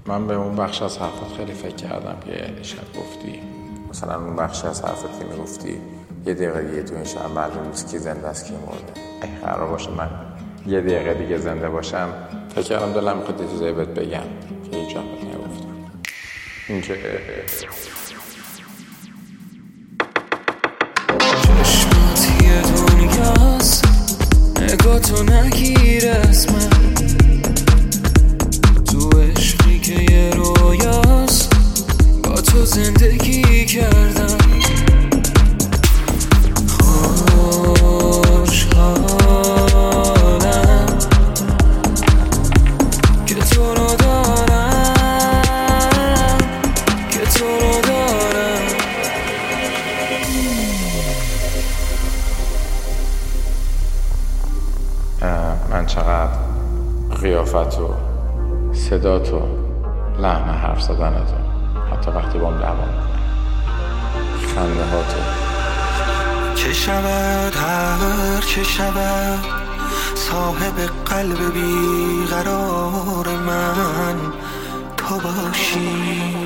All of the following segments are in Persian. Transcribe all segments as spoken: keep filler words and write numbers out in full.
من به اون بخش از حرفت خیلی فکر کردم که دیشب گفتی، مثلا اون بخش از حرفت که میگفتی یه دقیقه دیگه تو این شهر معلوم نیست کی زنده است کی مرده. ای قرار باشه من یه دقیقه دیگه زنده باشم، فکر کردم دلم میخواد یه چیزایی بهت بگم که هیچ وقت نگفتم. اینکه چشمات یه دنیاست، نگاه تو نگیر از من، تو عشقی که یه رویاست، با تو زندگی کردم. خوشحالم که تو رو دارم، که تو رو دارم. من چقدر قیافت و صدات و لحن حرف زدنت و حتی وقتی با هم دعوا میکنی خنده هاتو چه شود هر چه شود، صاحب قلب بیقرار من تو باشی.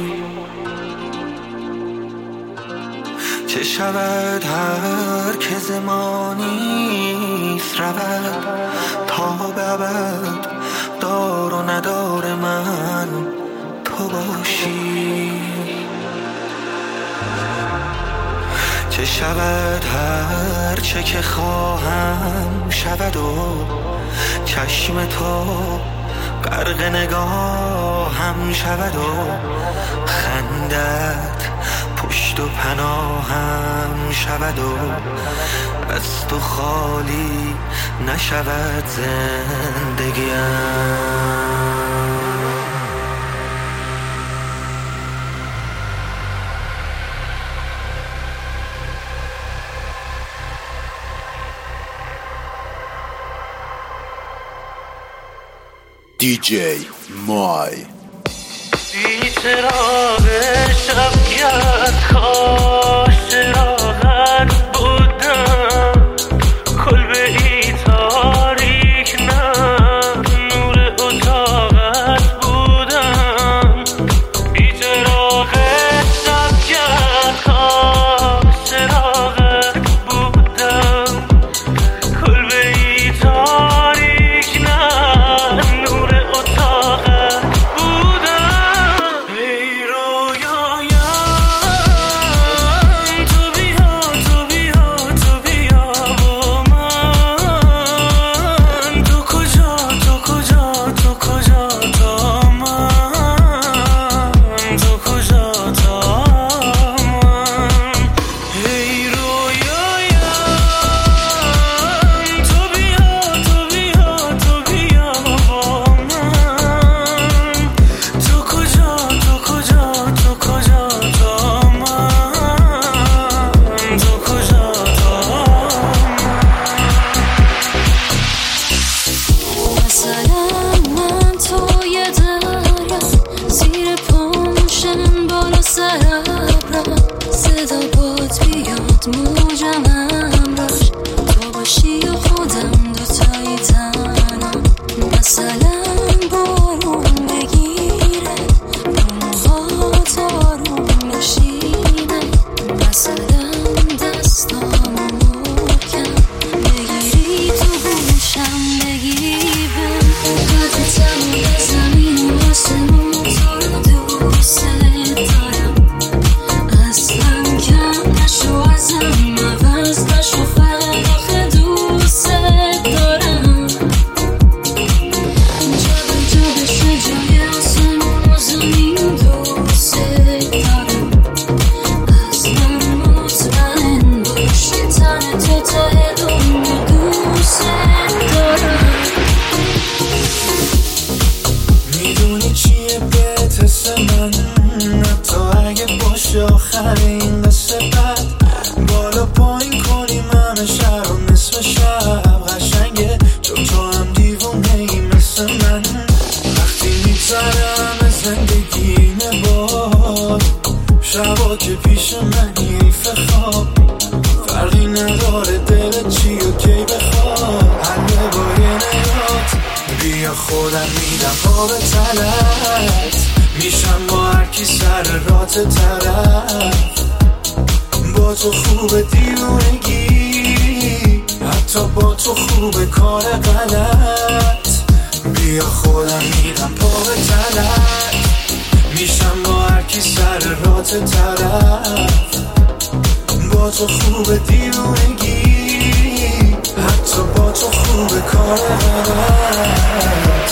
چه شود هر که زمانیست رود، تا به ابد دار و ندار من تو باشی. چه شود هر چه که خواهم شود و چشم تو غرق نگاهم شود و خندت پشت و پناهم شود و از تو خالی نشود زندگیم. دی جی مای بی چراغ شبیت کاش چراغت بودم، کلبه ای تاریک نه نور اتاقت بودم. بی چراغ شبیت کاش چراغت بودم، کلبه ای تاریک نه نور اتاقت بودم. ای رویایم تو بیا تو بیا تو بیا با من، تو کجا تو کجا تو کجا تا من، تو کجا تا من. ای رویایم تو بیا تو بیا تو بیا با من، تو کجا تو کجا تو کجا تا من، تو کجا تا من. مثلا من تو یه دریا، زیر پاموشن بالا سرابرم، صدا باد بیاد موجم همراش، تو باشی و خودم دوتایی تنها. مثلا بارون بگیره موهات آروم بشینه، مثلا دستامو محکم بگیری تو گوشم بگی بهم، قدرتم به زمین و آسمون تو رو دوست دارم. اصلا کم نشو ازم، عوض نشو فقط آخه دوست دارم. جا به جا بشه جای آسمون و زمین دوست دارم. اصلا مطمئن باش که تن تو ته دنیا دوست دارم. میدونی چیه بهت حس من، حتی اگه باشه آخر این قصه بد، بالا پایین کنیم همه شهر و نصف شب قشنگه، چون تو هم دیوونه ای مثل من. وقتی میگذرم زندگی اینه باد، شبا که پیش من حیف خواب، فرقی نداره دلت چی و کی بخواد، حله با یه نگات بیا خودم میدم آب تلت، میشم با هرکی سر رات طرف. با تو خوبه دیوونگی، حتی با تو خوبه کار غلط. بیا خودم میرم پا به تلک، میشم با هرکی سر رات طرف. با تو خوبه دیوونگی، حتی با تو خوبه کار غلط.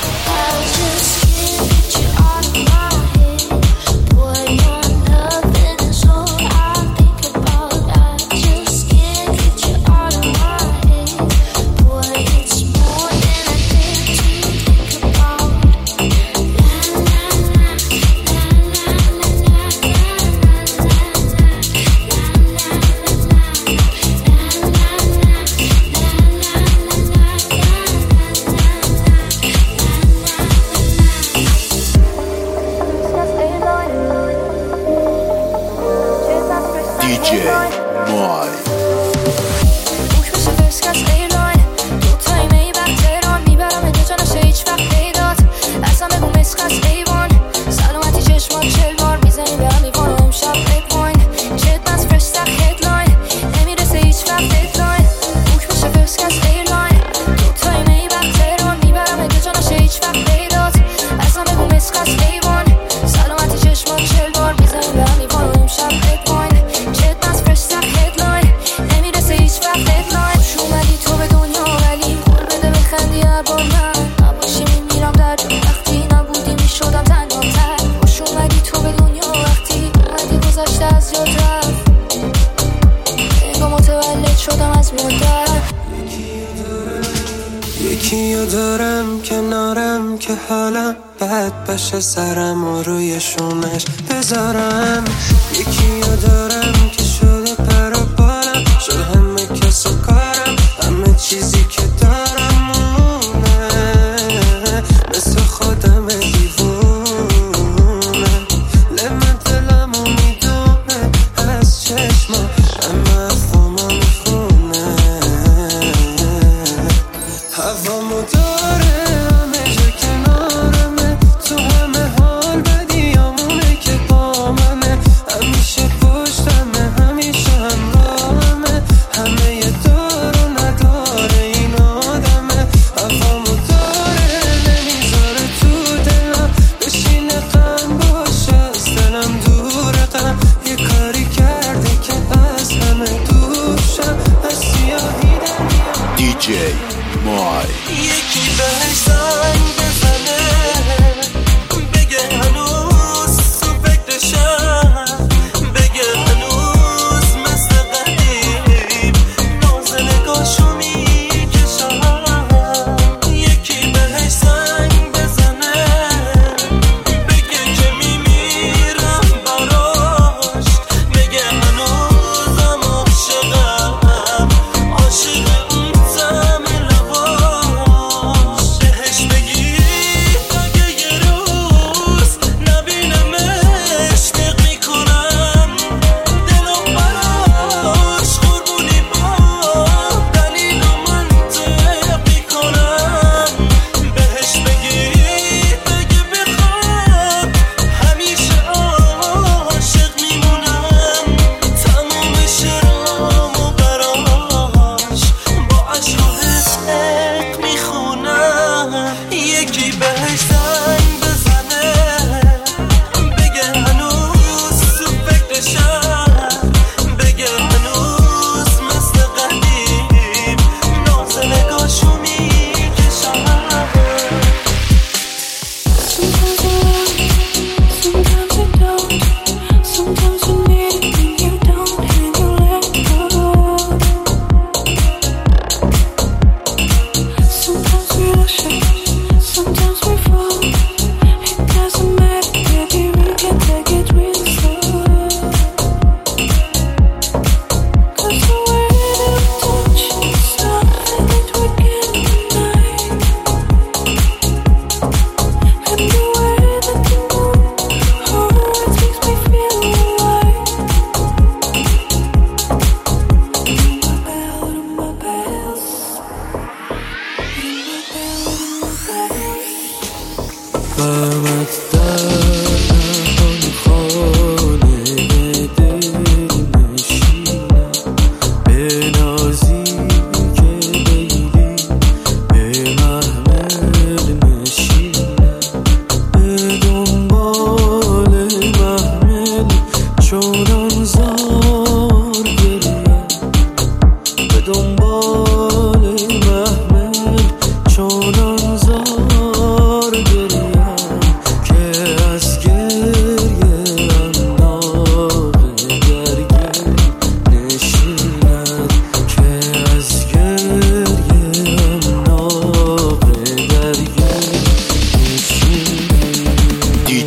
یکیو دارم کنارم که حالم بد بشه، سرم و روی شونش بذارم. یکیو دارم که شده پر و بالم، شد همه کس و کارم، همه چیزی که دارم مونه، مثل خودم دیوونه. لمن دلمو میدونه از چشما، اما افهمو میخونه. هوامو داره همه جا کنارمه، تو همه حال بدیامونه که با منه. همیشه پشتمه، همیشه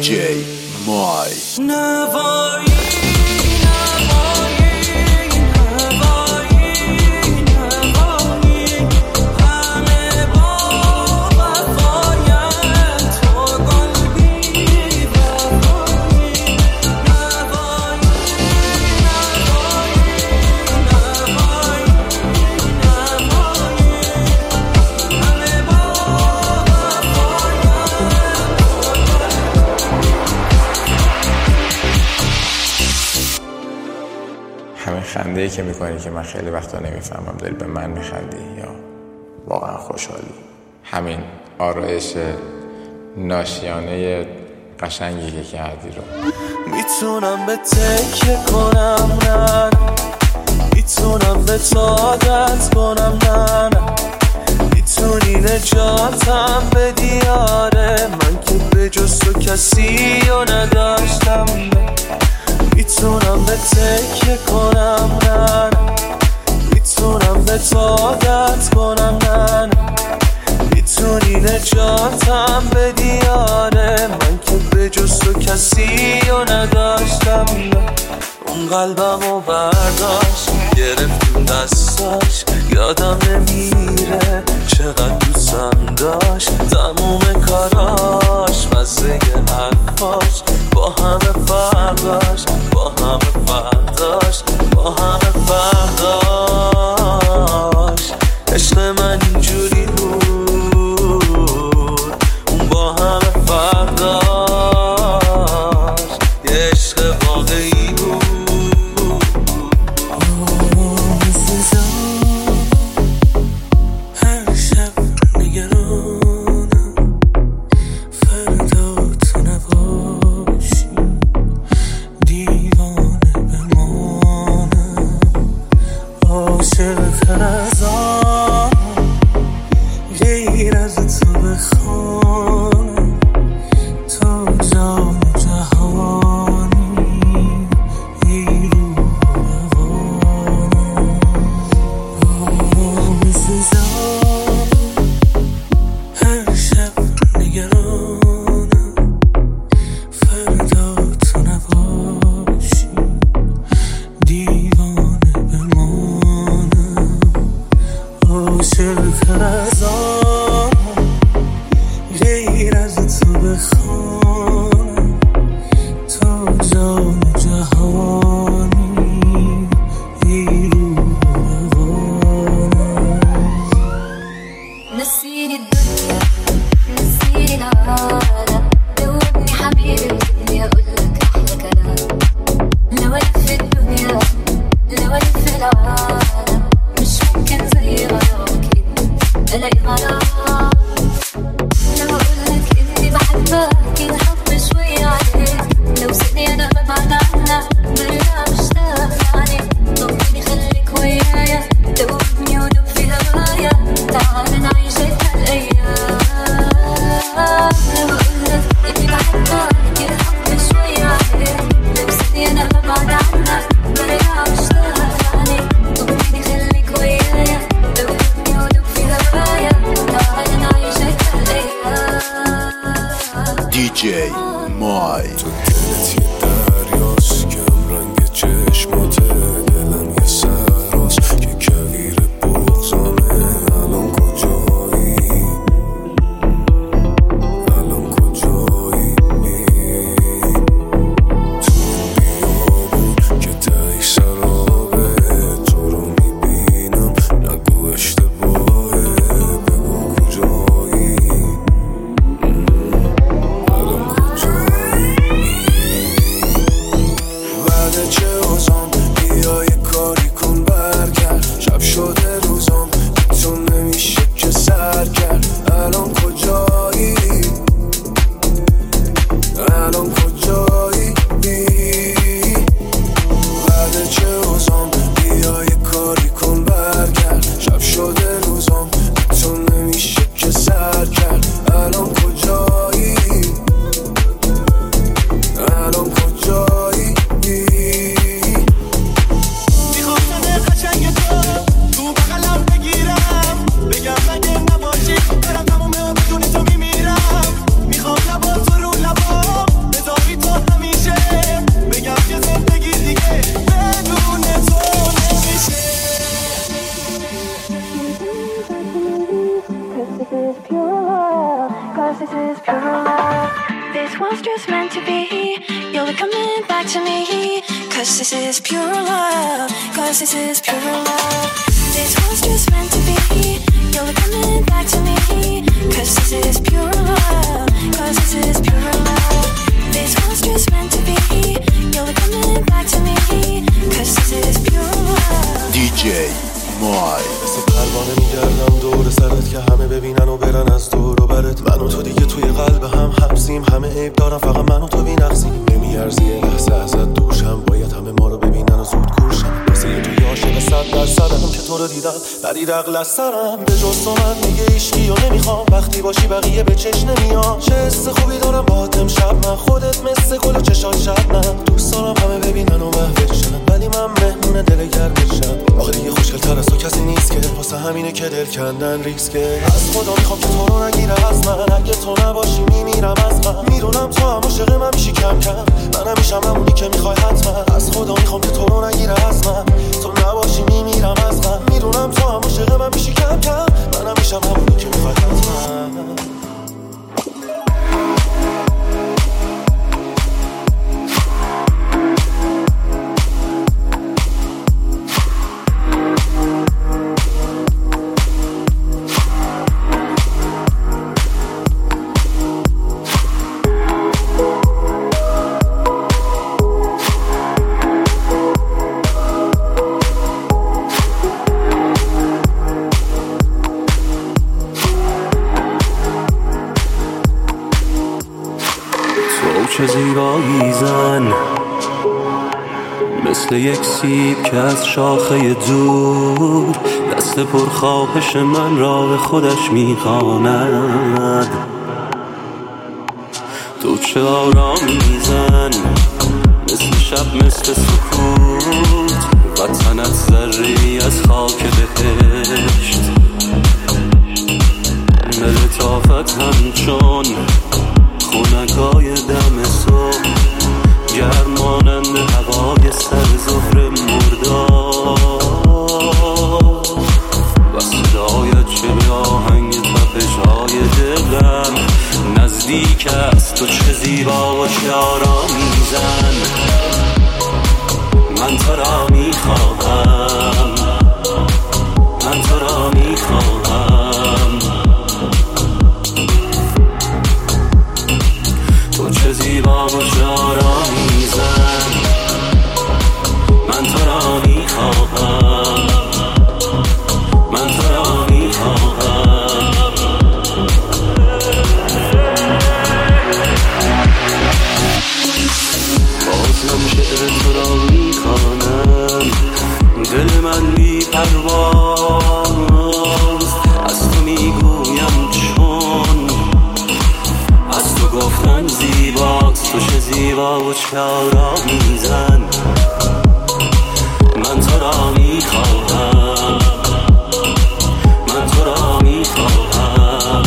جی مای نوایی همین خنده‌ای که میکنی که من خیلی وقتا نمیفهمم داری به من میخندی یا واقعا خوشحالی. همین آرایش ناشیانه قشنگی که کردی رو میتونم به تکیه کنم نه نه میتونم به عادت کنم نه نه میتونی نجاتم بدی آره من که به جز تو کسی رو نداشتم میتونم به تکیه کنم نه نه میتونم به عادت کنم نه نه میتونی نجاتم بدی آره من که به جز تو کسی رو نداشتم اون قلبم رو برداشت گرفتیم دستاش یادم نمیره چقدر دوستم داشت تموم کاراش مزه حرفاش با همه فرداش با همه فرداش با همه فرداش عشق من اینجوری بود اون با همه فرداش یه عشق واقعی بود دی جی مای تو دلت یه دریاست که هم رنگ چشماته دلم یه سراست که کویر بغزامه الان کجایی الان کجایی تو اون بیابون که تایی سرابه تو رو میبینم نگو اشتباهه بگو کجایی چه آزان بیا just meant to be. You'll be coming back to me. Cause this is pure love. Cause this is pure love. This was just meant to be. You'll be coming back to me. Cause this is pure love. Cause this is pure love. This was just meant to be. You'll be coming back to me. Cause this is pure love. دی جی مای مثل پروانه میگردم دور سرت که همه ببینن و برن از دور و برت. من و تو دیگه توی قلب هم حبسیم. همه عیب دارم فقط من و تو بی‌نقصیم. نمیارزی یه لحظه ازت دوشم. باید همه ما رو ببینن و زود گوشم. واسه توی عاشق صد درصدم که تو رو دیدم بری رقل از سرم. به جز تو من دیگه عشقی و نمیخوام. وقتی باشی بقیه به چش نمیان. چه حس خوبی دارم باهات امشب من. خودت مثل گل چشات شبنم. دوست دارم همه ببینن و محوشن. ولی من مهمون دل گرمشم. آخه دیگه خوشگل‌تر از تو کسی نیست که. واسه همینه که دل کندن ریسکه. از خدا میخوام که تو رو نگیره از من. اگه تو نباشی میمیرم از غم. میدونم تو هم عاشق من میشی کم کم. منم میشم همونی که میخوای حتما. از خدا میخوام که تو رو نگیره از من. تو نباشی میمیرم از غم. میدونم تو هم عاشق من میشی کم کم. منم میشم همونی که میخوای حتما. چه زیبایی زن، مثل یک سیب که از شاخه دور دست پرخواهش من را به خودش میخواند. تو چه آرامی زن، مثل شب مثل سکوت، وطنت ذره‌ای از خاک بهشت. به لطافت همچون خونکای دم صبح، گرمانند هوای سر ظهر مرداد. و صدایت چه به آهنگ تپش‌های دلم نزدیک است. تو چه زیبا و چه آرامی زن، من تو را میخواهم، من تو را میخواهم. تو چه زیبا و چه آرامی زن، من تو را میخواهم، من تو را میخواهم. بازم شعر تو را میخوانم، دل من بی پرواز از تو میگویم چون از تو گفتن زیباست. تو چه زیبا و چه آرامی زن، من تو را میخواهم، من تو را میخواهم.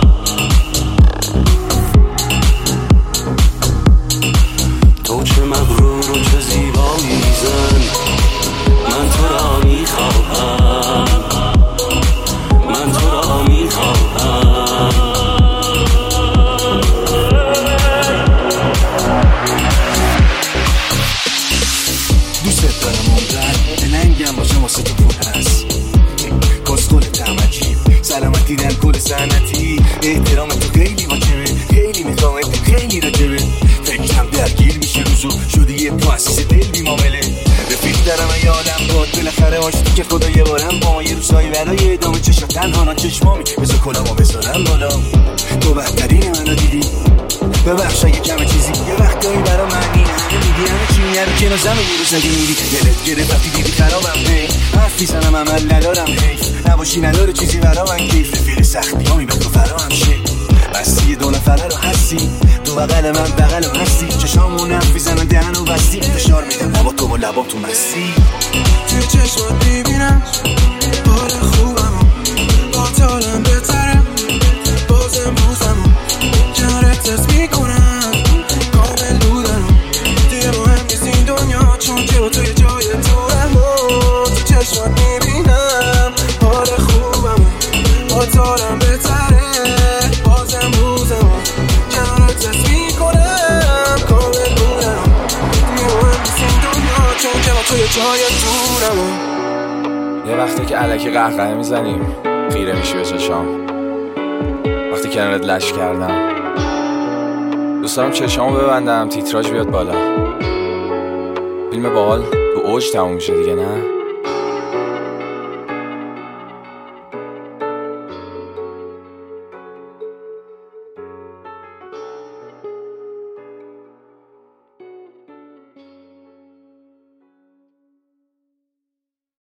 تو چه مغرور و چه زیبایی زن، من تو را میخواهم، من تو را میخواهم. دوست دارم عمرن دلنگم باشم واسه تو پر هست. کسخل تمجید سلامتی در کل سنتی. احترام تو خیلی واجبه، خیلی میخوامت، خیلی راجبه. فکرم درگیر میشه روزو شده یه مؤسسه دل بی معامله. رفیق دارم ای عالم باد بالاخره آشتی که خدا یه بارم با ما یه روزایی برای ادامه چشم تنها چشمامی بذار کلامو بذارم بالا. تو بهترین منو دیدی، ببخش اگه کمه چیزی یه وقتایی برا منی. همه میگی همه چی میگه رو کنار زمه یه روز اگه میری دلت گرفت وقتی دیدی خرابم. هی حرف میزنم عمل ندارم، حیف نباشی نداره چیزی برا من کیف. رفیق سختی هامی به تو فراهم شه، بستی دو نفره رو هستی. تو بغل من بغل رو هستی، چشامون هم میزنن دهن و بستی. فشار میدم با تو و لبا تو مستی. توی چشمات میبینم حال خوبمو، با تالم بهترم بازم روزمو. کنارت تست میکنم کامل بودنو، دیگه مهم نیست این دنیا چون که با توی جای تو رمو. تو چشمات میبینم حال خوبمو، با تالم بهتره بازم روزمو. کنارت تست میکنم توی جای دورمه. یه وقتی که الکی قهقه میزنیم خیره میشی به چشام، وقتی کنارت لش کردم دوست دارم چشامو ببندم تیتراژ بیاد بالا، فیلم باحال تو اوج تموم میشه دیگه نه؟